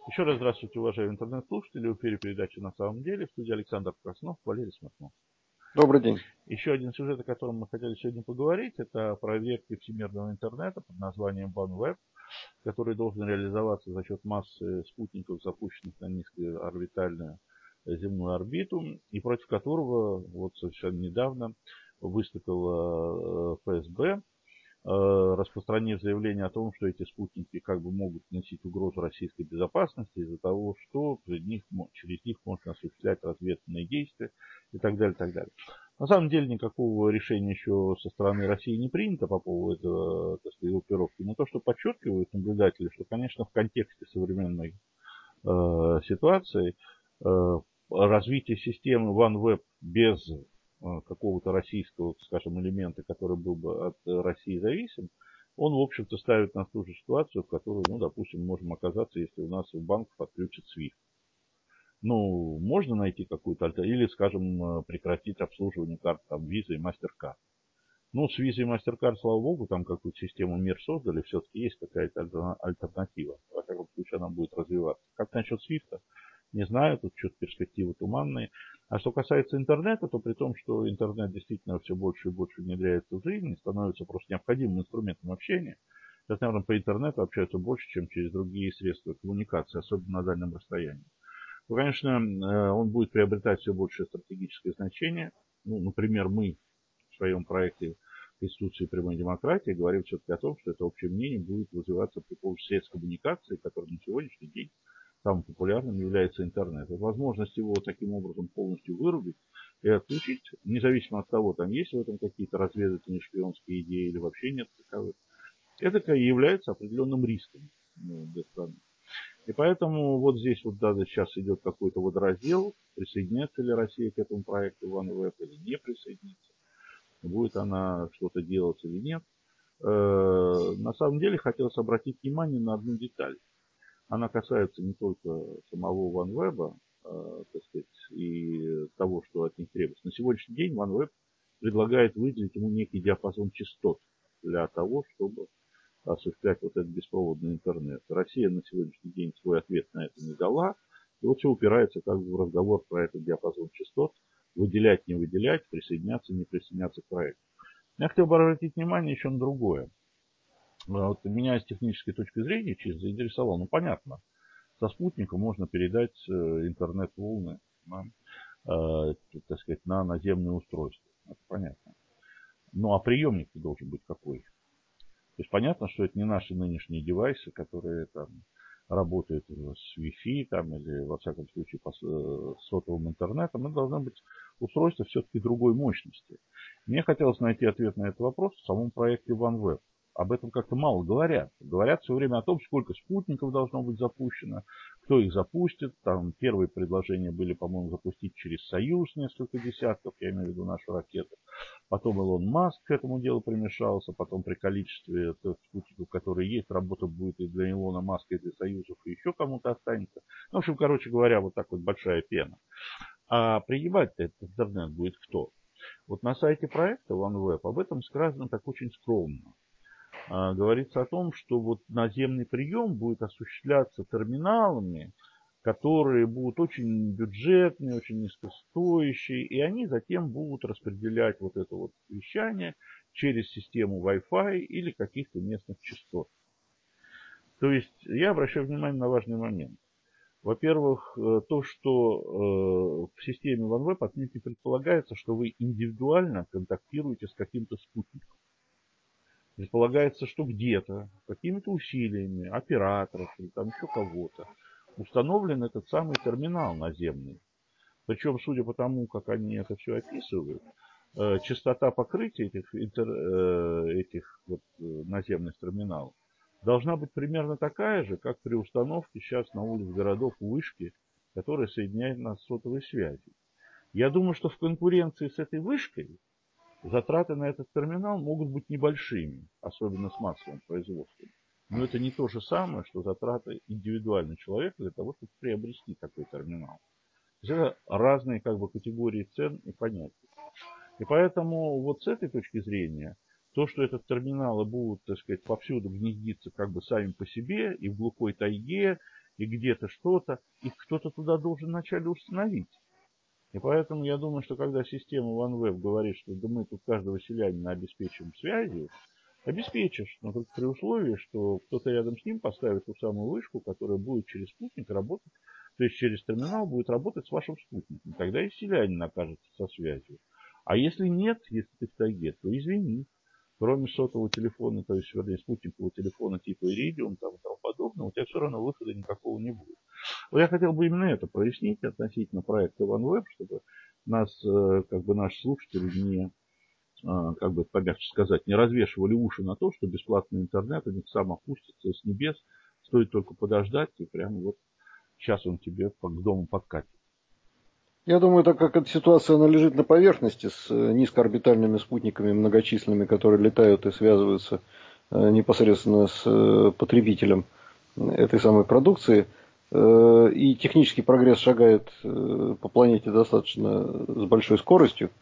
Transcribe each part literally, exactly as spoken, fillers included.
Еще раз здравствуйте, уважаемые интернет-слушатели. В эфире передачи «На самом деле». В студии Александр Краснов, Валерий Смирнов. Добрый день. Еще один сюжет, о котором мы хотели сегодня поговорить, это проект всемирного интернета под названием OneWeb, который должен реализоваться за счет массы спутников, запущенных на низкоорбитальную земную орбиту, и против которого вот совершенно недавно выступила эф эс бэ, распространив заявление о том, что эти спутники как бы могут носить угрозу российской безопасности из-за того, что через них, через них можно осуществлять разведывательные действия и так далее, и так далее. На самом деле никакого решения еще со стороны России не принято по поводу этого, так сказать, группировки. Но то, что подчеркивают наблюдатели, что, конечно, в контексте современной э, ситуации э, развитие системы OneWeb без какого-то российского, скажем, элемента, который был бы от России зависим, он, в общем-то, ставит нас в ту же ситуацию, в которой, ну, допустим, можем оказаться, если у нас у банков отключат свифт. Ну, можно найти какую-то альтернативу, или, скажем, прекратить обслуживание карт, там, Visa и MasterCard. Ну, с Visa и MasterCard, слава богу, там какую-то систему МИР создали, все-таки есть какая-то альтернатива. Во всяком случае, она будет развиваться. Как насчет свифта? Не знаю, тут что-то перспективы туманные. А что касается интернета, то при том, что интернет действительно все больше и больше внедряется в жизнь, становится просто необходимым инструментом общения. Сейчас, наверное, по интернету общаются больше, чем через другие средства коммуникации, особенно на дальнем расстоянии. Ну, конечно, он будет приобретать все большее стратегическое значение. Ну, например, мы в своем проекте Конституции прямой демократии говорим все-таки о том, что это общее мнение будет вызываться при помощи средств коммуникации, которые на сегодняшний день самым популярным является интернет. Возможность его таким образом полностью вырубить и отключить, независимо от того, там есть в этом какие-то разведывательные шпионские идеи или вообще нет таковых, это и является определенным риском для страны. И поэтому вот здесь вот даже сейчас идет какой-то водораздел, присоединится ли Россия к этому проекту OneWeb или не присоединится, будет она что-то делать или нет. На самом деле хотелось обратить внимание на одну деталь. Она касается не только самого OneWeb, э, так сказать, и того, что от них требуется. На сегодняшний день OneWeb предлагает выделить ему некий диапазон частот для того, чтобы осуществлять вот этот беспроводный интернет. Россия на сегодняшний день свой ответ на это не дала. И вот все упирается как бы в разговор про этот диапазон частот. Выделять, не выделять, присоединяться, не присоединяться к проекту. Я хотел бы обратить внимание еще на другое. Вот меня с технической точки зрения чисто заинтересовало. Ну, понятно, со спутника можно передать интернет-волны на, э, так сказать, на наземное устройство. Это понятно. Ну, а приемник должен быть какой? То есть понятно, что это не наши нынешние девайсы, которые там работают с Wi-Fi там, или, во всяком случае, по сотовым интернетом. Это должно быть устройство все-таки другой мощности. Мне хотелось найти ответ на этот вопрос в самом проекте OneWeb. Об этом как-то мало говорят. Говорят все время о том, сколько спутников должно быть запущено, кто их запустит. Там первые предложения были, по-моему, запустить через Союз несколько десятков, я имею в виду наши ракеты. Потом Илон Маск к этому делу примешался. Потом при количестве спутников, которые есть, работа будет и для Илона Маска, и для Союзов, и еще кому-то останется. Ну, в общем, короче говоря, вот так вот большая пена. А принимать-то этот интернет будет кто? Вот на сайте проекта OneWeb об этом сказано так очень скромно. А, говорится о том, что вот наземный прием будет осуществляться терминалами, которые будут очень бюджетные, очень низкостоящие, и они затем будут распределять вот это вот вещание через систему Wi-Fi или каких-то местных частот. То есть я обращаю внимание на важный момент. Во-первых, то, что в системе OneWeb отнюдь не предполагается, что вы индивидуально контактируете с каким-то спутником. Предполагается, что где-то, какими-то усилиями операторов или там еще кого-то, установлен этот самый терминал наземный. Причем, судя по тому, как они это все описывают, частота покрытия этих, этих вот наземных терминалов должна быть примерно такая же, как при установке сейчас на улице городов вышки, которая соединяет нас с сотовой связью. Я думаю, что в конкуренции с этой вышкой затраты на этот терминал могут быть небольшими, особенно с массовым производством. Но это не то же самое, что затраты индивидуального человека для того, чтобы приобрести такой терминал. То есть это разные как бы категории цен и понятий. И поэтому вот с этой точки зрения, то, что этот терминалы будут, так сказать, повсюду гнездиться как бы сами по себе, и в глухой тайге, и где-то что-то, их кто-то туда должен вначале установить. И поэтому я думаю, что когда система OneWeb говорит, что да мы тут каждого селянина обеспечим связью, обеспечишь, но только при условии, что кто-то рядом с ним поставит ту самую вышку, которая будет через спутник работать, то есть через терминал будет работать с вашим спутником. Тогда и селянин окажется со связью. А если нет, если ты в тайге, то извини. Кроме сотового телефона, то есть, вернее, спутникового телефона типа Iridium там, и тому подобное, у тебя все равно выхода никакого не будет. Вот я хотел бы именно это прояснить относительно проекта OneWeb, чтобы нас, как бы, наши слушатели не, как бы помягче сказать, не развешивали уши на то, что бесплатный интернет у них сам опустится с небес, стоит только подождать, и прямо вот сейчас он тебе к дому подкатит. Я думаю, так как эта ситуация, она лежит на поверхности с низкоорбитальными спутниками многочисленными, которые летают и связываются непосредственно с потребителем этой самой продукции, и технический прогресс шагает по планете достаточно с большой скоростью,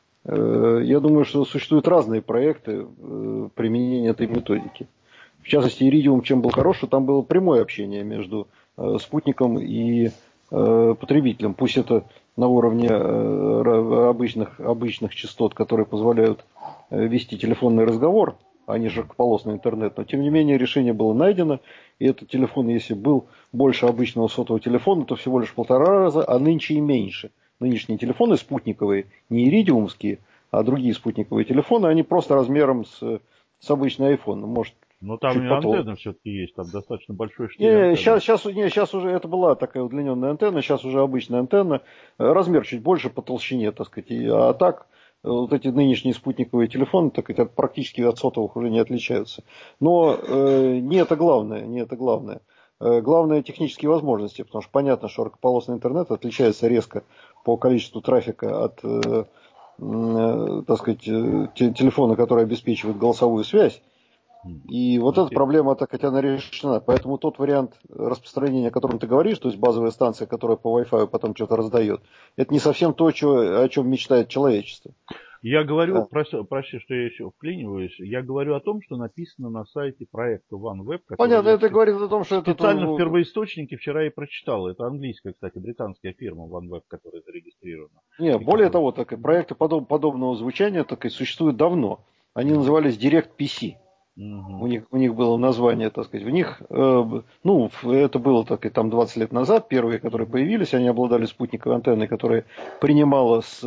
я думаю, что существуют разные проекты применения этой методики. В частности, Iridium чем был хорош, что там было прямое общение между спутником и потребителем. Пусть это на уровне обычных, обычных частот, которые позволяют вести телефонный разговор, а не широкополосный интернет, но тем не менее решение было найдено, и этот телефон, если был больше обычного сотового телефона, то всего лишь в полтора раза, а нынче и меньше. Нынешние телефоны спутниковые, не иридиумские, а другие спутниковые телефоны, они просто размером с, с обычный iPhone. Может, но там чуть и потолще. антенна все-таки есть, там достаточно большой штиль Не, антенны. сейчас, сейчас, не, сейчас уже это была такая удлиненная антенна, сейчас уже обычная антенна, размер чуть больше по толщине, так сказать. И, а так, вот эти нынешние спутниковые телефоны, так сказать, практически от сотовых уже не отличаются. Но э, не это главное, не это главное. Э, главное технические возможности, потому что понятно, что широкополосный интернет отличается резко по количеству трафика от, э, э, так сказать, телефона, который обеспечивает голосовую связь. И вот эта проблема, так сказать, она решена. Поэтому тот вариант распространения, о котором ты говоришь, то есть базовая станция, которая по Wi-Fi потом что-то раздает, это не совсем то, что, о чем мечтает человечество. Я говорю, да. прости, прости, что я еще вклиниваюсь, я говорю о том, что написано на сайте проекта OneWeb. Понятно, это говорит о том, что специально это... в первоисточнике вчера и прочитал. Это английская, кстати, британская фирма OneWeb, которая зарегистрирована. Не, и более которая... того, так, проекты подоб, подобного звучания так, и существуют давно. Они mm-hmm. назывались DirectPC. Mm-hmm. У них, у них было название, так сказать, в них, э, ну, это было так и там двадцать лет назад, первые, которые появились, они обладали спутниковой антенной, которая принимала с,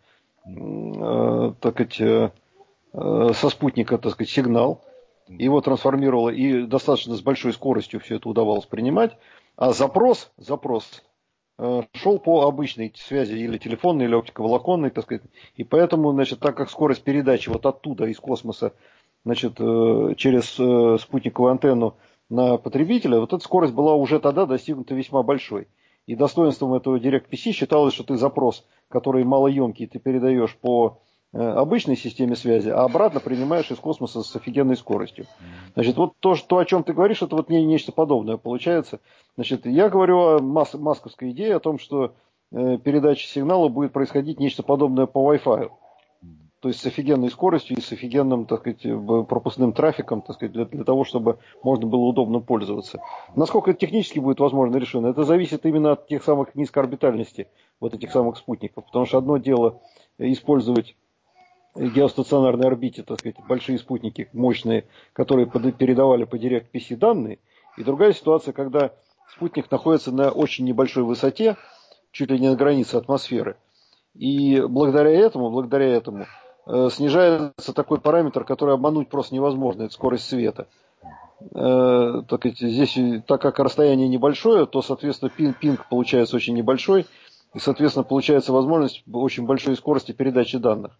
э, так сказать, э, со спутника, так сказать, сигнал, его трансформировала, и достаточно с большой скоростью все это удавалось принимать, а запрос, запрос э, шел по обычной связи, или телефонной, или оптиковолоконной, так сказать, и поэтому, значит, так как скорость передачи вот оттуда, из космоса, значит, через спутниковую антенну на потребителя, вот эта скорость была уже тогда достигнута весьма большой. И достоинством этого DirectPC считалось, что ты запрос, который малоемкий, ты передаешь по обычной системе связи, а обратно принимаешь из космоса с офигенной скоростью. Значит, вот то, что, о чем ты говоришь, это вот не, нечто подобное получается. Значит, я говорю о мас, масковской идее, о том, что передача сигнала будет происходить нечто подобное по Wi-Fi. То есть с офигенной скоростью и с офигенным, так сказать, пропускным трафиком, так сказать, для, для того, чтобы можно было удобно пользоваться. Насколько это технически будет возможно решено, это зависит именно от тех самых низкоорбитальностей вот этих самых спутников. Потому что одно дело использовать в геостационарной орбите, так сказать, большие спутники мощные, которые передавали по DirectPC данные. И другая ситуация, когда спутник находится на очень небольшой высоте, чуть ли не на границе атмосферы. И благодаря этому, благодаря этому э, снижается такой параметр, который обмануть просто невозможно, это скорость света. Э, так, здесь, так как расстояние небольшое, то, соответственно, пинг, пинг получается очень небольшой, и, соответственно, получается возможность очень большой скорости передачи данных.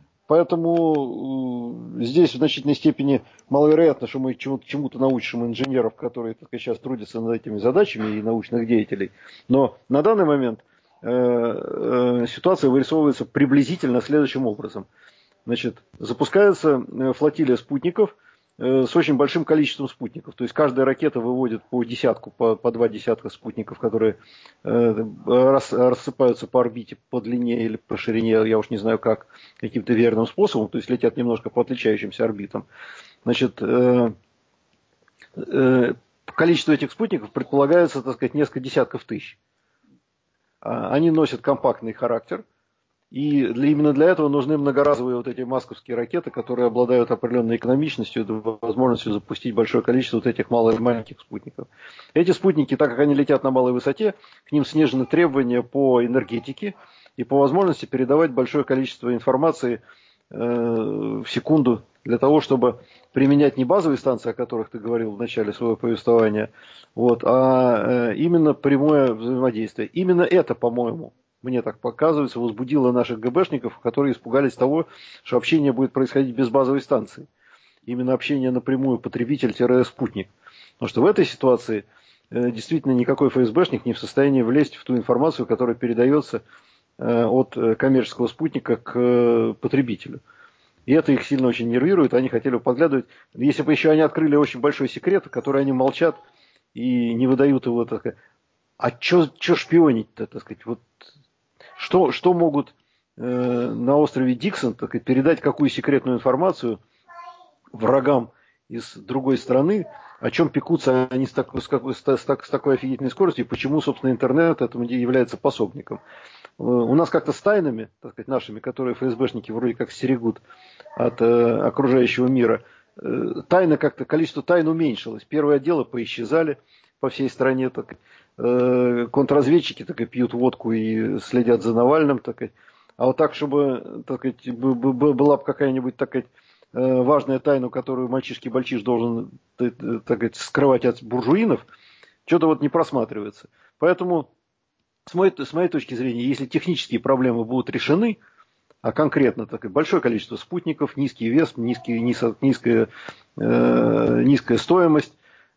Поэтому э, здесь в значительной степени маловероятно, что мы чему-то, чему-то научим инженеров, которые, так сказать, сейчас трудятся над этими задачами, и научных деятелей. Но на данный момент ситуация вырисовывается приблизительно следующим образом. Значит, запускается флотилия спутников с очень большим количеством спутников. То есть каждая ракета выводит по десятку, по, по два десятка спутников, которые рас, рассыпаются по орбите по длине или по ширине, я уж не знаю как, каким-то верным способом, то есть летят немножко по отличающимся орбитам. Значит, количество этих спутников предполагается, так сказать, несколько десятков тысяч. Они носят компактный характер. И для, именно для этого нужны многоразовые вот эти масковские ракеты, которые обладают определенной экономичностью, возможностью запустить большое количество вот этих малых и маленьких спутников. Эти спутники, так как они летят на малой высоте, к ним снижены требования по энергетике и по возможности передавать большое количество информации э, в секунду для того, чтобы применять не базовые станции, о которых ты говорил в начале своего повествования, вот, а э, именно прямое взаимодействие. Именно это, по-моему, мне так показывается, возбудило наших ГБшников, которые испугались того, что общение будет происходить без базовой станции. Именно общение напрямую потребитель-спутник. Потому что в этой ситуации э, действительно никакой ФСБшник не в состоянии влезть в ту информацию, которая передается э, от коммерческого спутника к э, потребителю. И это их сильно очень нервирует, они хотели бы подглядывать. Если бы еще они открыли очень большой секрет, который они молчат и не выдают его, так сказать, а что шпионить-то, так сказать, вот Что, что могут э, на острове Диксон, так сказать, передать какую секретную информацию врагам из другой страны, о чем пекутся они с, так, с, какой, с, с такой офигительной скоростью, и почему, собственно, интернет этому является пособником. Э, у нас как-то с тайнами, так сказать, нашими, которые ФСБшники вроде как стерегут от э, окружающего мира, э, тайна как-то, количество тайн уменьшилось. Первые отделы поисчезали по всей стране, так контрразведчики так и пьют водку и следят за Навальным, так и, а вот так, чтобы так и, была бы какая-нибудь такая важная тайна, которую мальчишки-бальчиш должен так и, скрывать от буржуинов, что-то вот не просматривается. Поэтому, с моей, с моей точки зрения, если технические проблемы будут решены, а конкретно так и большое количество спутников, низкий вес, низкий, низкая, низкая, э, низкая стоимость,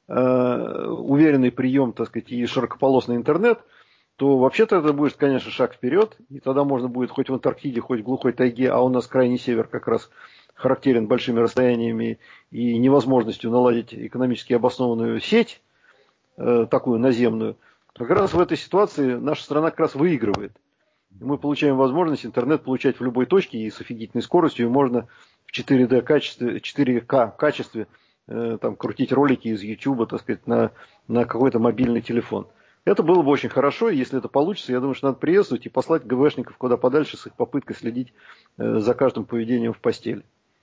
уверенный прием, так сказать, и широкополосный интернет, то вообще-то это будет, конечно, шаг вперед, и тогда можно будет хоть в Антарктиде, хоть в глухой тайге, а у нас крайний север как раз характерен большими расстояниями и невозможностью наладить экономически обоснованную сеть, такую наземную, как раз в этой ситуации наша страна как раз выигрывает. И мы получаем возможность интернет получать в любой точке и с офигительной скоростью, и можно в четыре дэ качестве, четыре ка качестве там, крутить ролики из YouTube, так сказать, на, на какой-то мобильный телефон. Это было бы очень хорошо, и если это получится, я думаю, что надо приветствовать и послать ГВшников куда подальше с их попыткой следить э, за каждым поведением в постели.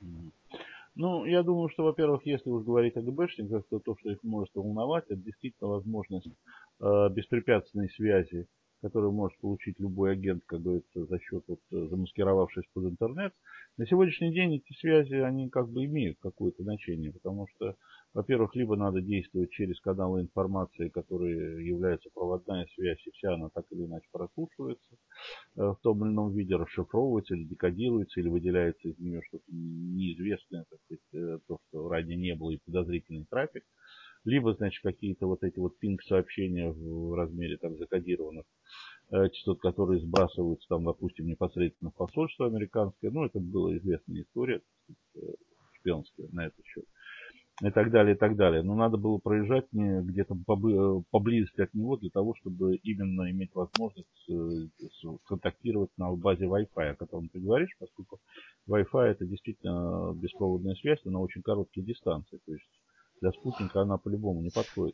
Ну, я думаю, что, во-первых, если уж говорить о ГБшниках, то то, что их может волновать, это действительно возможность э, беспрепятственной связи, которую может получить любой агент, как говорится, за счет, вот, замаскировавшись под интернет. На сегодняшний день эти связи, они как бы имеют какое-то значение, потому что, во-первых, либо надо действовать через каналы информации, которые являются проводная связь, и вся она так или иначе прослушивается, в том или ином виде расшифровывается или декодируется, или выделяется из нее что-то неизвестное, так сказать, то, что ранее не было, и подозрительный трафик. Либо, значит, какие-то вот эти вот пинг-сообщения в размере там закодированных частот, которые сбрасываются там, допустим, непосредственно в посольство американское. Ну, это была известная история, шпионская на этот счет. И так далее, и так далее. Но надо было проезжать где-то поблизости от него для того, чтобы именно иметь возможность контактировать на базе Wi-Fi, о котором ты говоришь, поскольку Wi-Fi это действительно беспроводная связь, но на очень короткие дистанции. То есть для спутника она по-любому не подходит.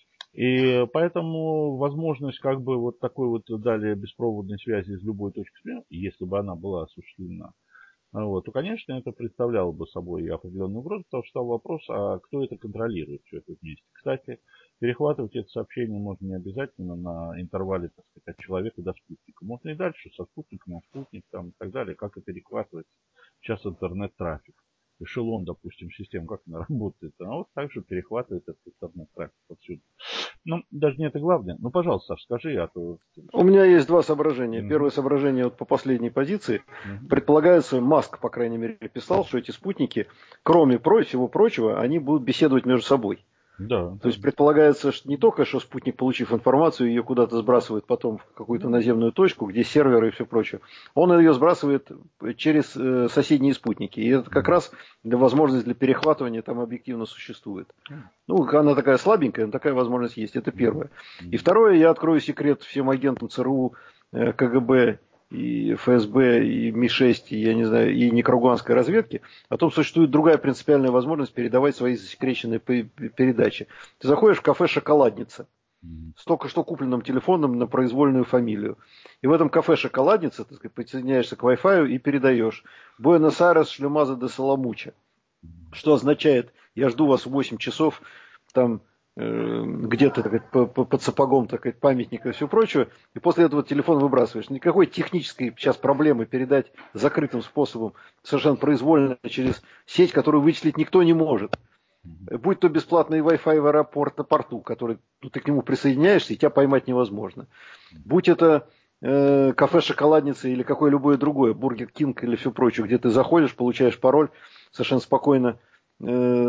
И поэтому возможность как бы вот такой вот далее беспроводной связи из любой точки зрения, если бы она была осуществлена, вот, то, конечно, это представляло бы собой определенную угрозу, потому что стал вопрос, а кто это контролирует все это вместе. Кстати, перехватывать это сообщение можно не обязательно на интервале, так сказать, от человека до спутника. Можно и дальше, со спутником на спутник там, и так далее, как это перехватывать сейчас интернет-трафик. Эшелон, допустим, систем, как она работает, а вот также перехватывает этот интернет-трафик отсюда. Ну, даже не это главное. Ну, пожалуйста, Саш, скажи, а то... У меня есть два соображения. Mm-hmm. Первое соображение вот по последней позиции. Mm-hmm. Предполагается, Маск, по крайней мере, писал, что эти спутники, кроме всего прочего, они будут беседовать между собой. Да, То да. есть предполагается, что не только, что спутник, получив информацию, ее куда-то сбрасывает потом в какую-то наземную точку, где серверы и все прочее. Он ее сбрасывает через э, соседние спутники. И это как раз для возможность для перехватывания там объективно существует. Ну, она такая слабенькая, но такая возможность есть. Это первое. И второе, я открою секрет всем агентам ЦРУ, э, КГБ и эф эс бэ, и эм и шесть, и, я не знаю, и никарагуанской разведки, о том, существует другая принципиальная возможность передавать свои засекреченные передачи. Ты заходишь в кафе «Шоколадница» с только что купленным телефоном на произвольную фамилию. И в этом кафе «Шоколадница», так сказать, подсоединяешься к Wi-Fi и передаешь «Буэнос-Айрес, Шлюмаза де Саламуча». Что означает, я жду вас в восемь часов, там э, где-то так сказать, по, по, под сапогом так сказать, памятника и все прочее, и после этого телефон выбрасываешь. Никакой технической сейчас проблемы передать закрытым способом, совершенно произвольно через сеть, которую вычислить никто не может. Будь то бесплатный Wi-Fi в аэропорт на порту, который ну, ты к нему присоединяешься, и тебя поймать невозможно. Будь это э, кафе «Шоколадница» или какое любое другое, Бургер Кинг или все прочее, где ты заходишь, получаешь пароль, совершенно спокойно э,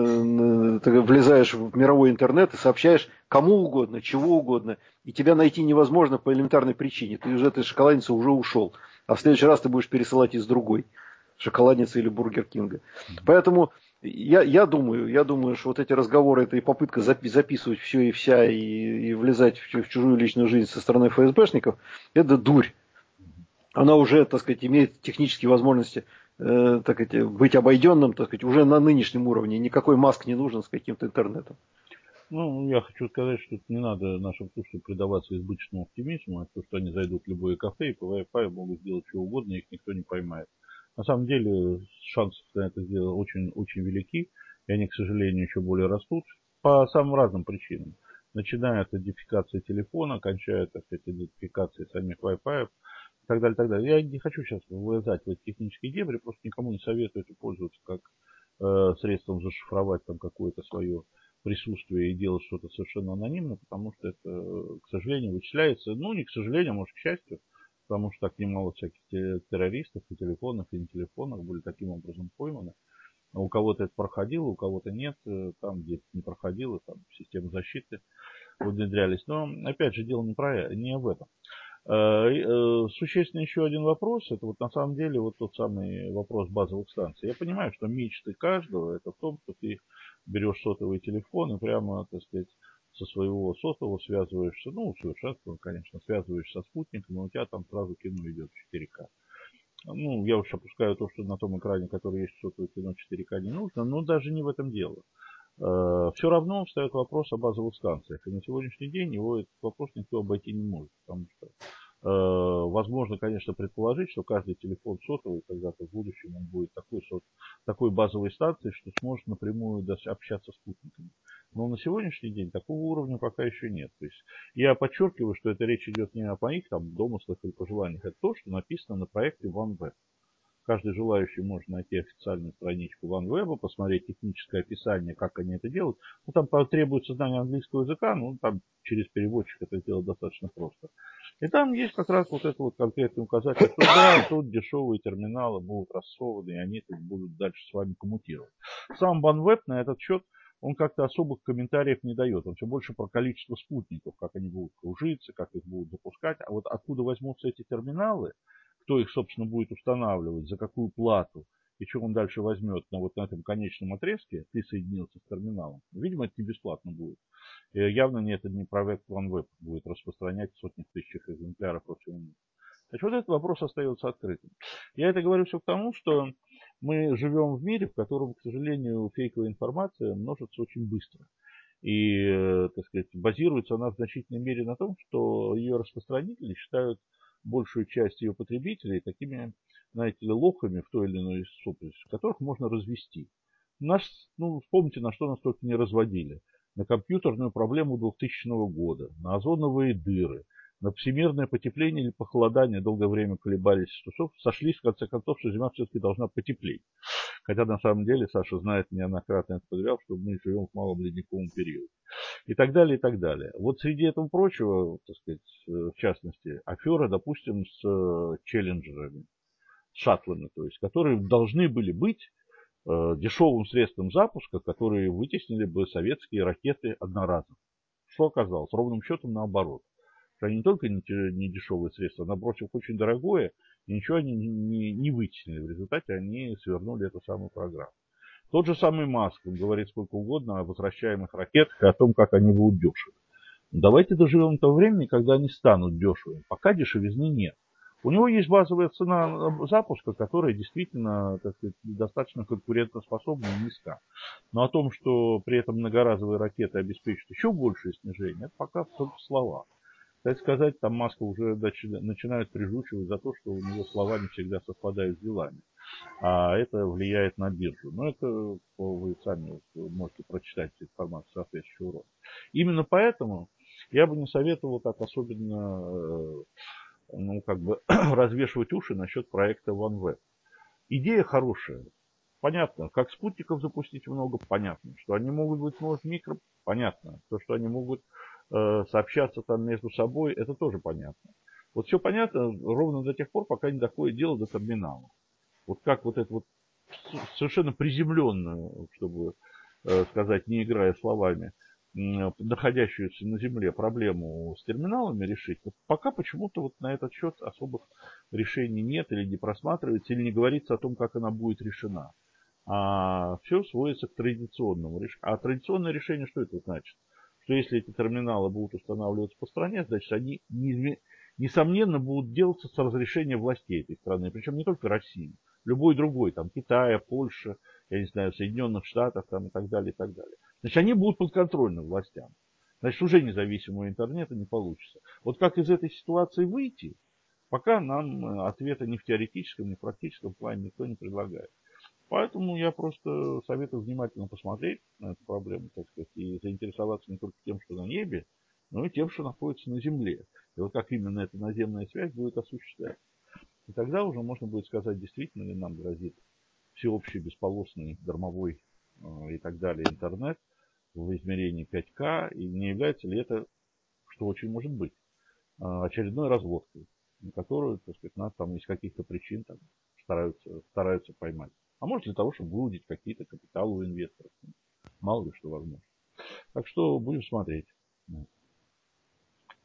ты влезаешь в мировой интернет и сообщаешь кому угодно, чего угодно, и тебя найти невозможно по элементарной причине. Ты из этой «Шоколадницы» уже ушел, а в следующий раз ты будешь пересылать из другой «Шоколадницы» или Бургер Кинга. Поэтому я, я думаю, я думаю, что вот эти разговоры, это и попытка запи- записывать все и вся, и, и влезать в, в чужую личную жизнь со стороны эф эс бэшников, это дурь. Она уже, так сказать, имеет технические возможности э, так сказать, быть обойденным, так сказать, уже на нынешнем уровне. Никакой Маск не нужен с каким-то интернетом. Ну, я хочу сказать, что не надо нашим слушателям предаваться избыточному оптимизму, а то, что они зайдут в любое кафе и по Wi-Fi могут сделать что угодно, их никто не поймает. На самом деле, шансы на это сделать очень, очень велики, и они, к сожалению, еще более растут по самым разным причинам. Начиная от идентификации телефона, кончая, так сказать, идентификацией самих Wi-Fi, и так далее, так далее. Я не хочу сейчас вылезать в эти технические дебри, просто никому не советую это пользоваться как э, средством зашифровать там какое-то свое присутствие и делать что-то совершенно анонимно, потому что это, к сожалению, вычисляется, ну, не к сожалению, а может, к счастью, потому что так немало всяких террористов и телефонов, и не телефонов были таким образом пойманы. У кого-то это проходило, у кого-то нет, там, где это не проходило, там, системы защиты внедрялись. Но, опять же, дело не, про, не об этом. Существенный еще один вопрос, это вот на самом деле вот тот самый вопрос базовых станций. Я понимаю, что мечты каждого, это в том, что ты берешь сотовый телефон и прямо, так сказать, со своего сотового связываешься, ну, совершенственно, конечно, связываешься со спутником, но у тебя там сразу кино идет в четыре ка. Ну, я уж опускаю то, что на том экране, который есть сотовое кино, четыре ка не нужно, но даже не в этом дело. Все равно встает вопрос о базовых станциях. И на сегодняшний день его этот вопрос никто обойти не может. Потому что э, возможно, конечно, предположить, что каждый телефон сотовый когда-то в будущем он будет такой, такой базовой станцией, что сможет напрямую общаться с спутниками. Но на сегодняшний день такого уровня пока еще нет. То есть я подчеркиваю, что это речь идет не о моих там домыслах или пожеланиях. Это то, что написано на проекте OneWeb. Каждый желающий может найти официальную страничку OneWeb, посмотреть техническое описание, как они это делают. Ну, там потребуется знание английского языка, ну, там через переводчик это сделать достаточно просто. И там есть как раз вот это вот конкретный указатель, что да, тут дешевые терминалы будут рассованы, и они тут будут дальше с вами коммутировать. Сам OneWeb на этот счет, он как-то особых комментариев не дает. Он все больше про количество спутников, как они будут кружиться, как их будут запускать. А вот откуда возьмутся эти терминалы, кто их, собственно, будет устанавливать, за какую плату, и что он дальше возьмет на вот на этом конечном отрезке, ты соединился с терминалом. Видимо, это не бесплатно будет. И явно не это не проект OneWeb будет распространять в сотнях тысяч экземпляров по всему миру. Значит, вот этот вопрос остается открытым. Я это говорю все к тому, что мы живем в мире, в котором, к сожалению, фейковая информация множится очень быстро. И, так сказать, базируется она в значительной мере на том, что ее распространители считают большую часть ее потребителей такими, знаете ли, лохами в той или иной супер, которых можно развести. Нас, ну, вспомните, на что нас только не разводили. На компьютерную проблему двухтысячного года, на озоновые дыры, на всемирное потепление или похолодание, долгое время колебались, что сошлись в конце концов, что Зима все-таки должна потеплеть. Хотя на самом деле, Саша знает, неоднократно это проверял, что мы живем в малом ледниковом периоде. И так далее, и так далее. Вот среди этого прочего, так сказать, в частности, афера, допустим, с челленджерами, с шаттлами, то есть, которые должны были быть э, дешевым средством запуска, которые вытеснили бы советские ракеты одноразово. Что оказалось? Ровным счетом наоборот. Что они не только не, не дешевые средства, напротив, очень дорогое, и ничего они не, не, не вытеснили. В результате они свернули эту самую программу. Тот же самый Маск говорит сколько угодно о возвращаемых ракетах и о том, как они будут дешевы. Давайте доживем до того времени, когда они станут дешевыми. Пока дешевизны нет. У него есть базовая цена запуска, которая действительно, так сказать, достаточно конкурентоспособна и низка. Но о том, что при этом многоразовые ракеты обеспечат еще большее снижение, это пока только слова. Кстати сказать, там Маска уже начинает прижучивать за то, что у него слова не всегда совпадают с делами. А это влияет на биржу. Но это вы сами можете прочитать информацию соответствующего рода. Именно поэтому я бы не советовал так особенно, ну, как бы развешивать уши насчет проекта OneWeb. Идея хорошая. Понятно. Как спутников запустить много, понятно. Что они могут быть, может, микро, понятно. То, что они могут э, сообщаться там между собой, это тоже понятно. Вот все понятно ровно до тех пор, пока не доходит дело до терминала. Вот как вот это вот совершенно приземленную, чтобы э, сказать, не играя словами, находящуюся на земле проблему с терминалами решить, вот пока почему-то вот на этот счет особых решений нет или не просматривается, или не говорится о том, как она будет решена. А все сводится к традиционному решению. А традиционное решение, что это значит? Что если эти терминалы будут устанавливаться по стране, значит они несомненно будут делаться с разрешения властей этой страны, причем не только России, любой другой, там Китая, Польша, я не знаю, Соединенных Штатов там, и так далее, и так далее. Значит, они будут подконтрольны властям. Значит, уже независимого интернета не получится. Вот как из этой ситуации выйти, пока нам ответа ни в теоретическом, ни в практическом плане никто не предлагает. Поэтому я просто советую внимательно посмотреть на эту проблему, так сказать, и заинтересоваться не только тем, что на небе, но и тем, что находится на земле. И вот как именно эта наземная связь будет осуществляться. И тогда уже можно будет сказать, действительно ли нам грозит всеобщий бесполосный дармовой э, и так далее интернет в измерении пять ка, и не является ли это, что очень может быть, э, очередной разводкой, на которую, так сказать, нас там из каких-то причин там, стараются, стараются поймать. А может для того, чтобы выудить какие-то капиталы у инвесторов. Мало ли что возможно. Так что будем смотреть.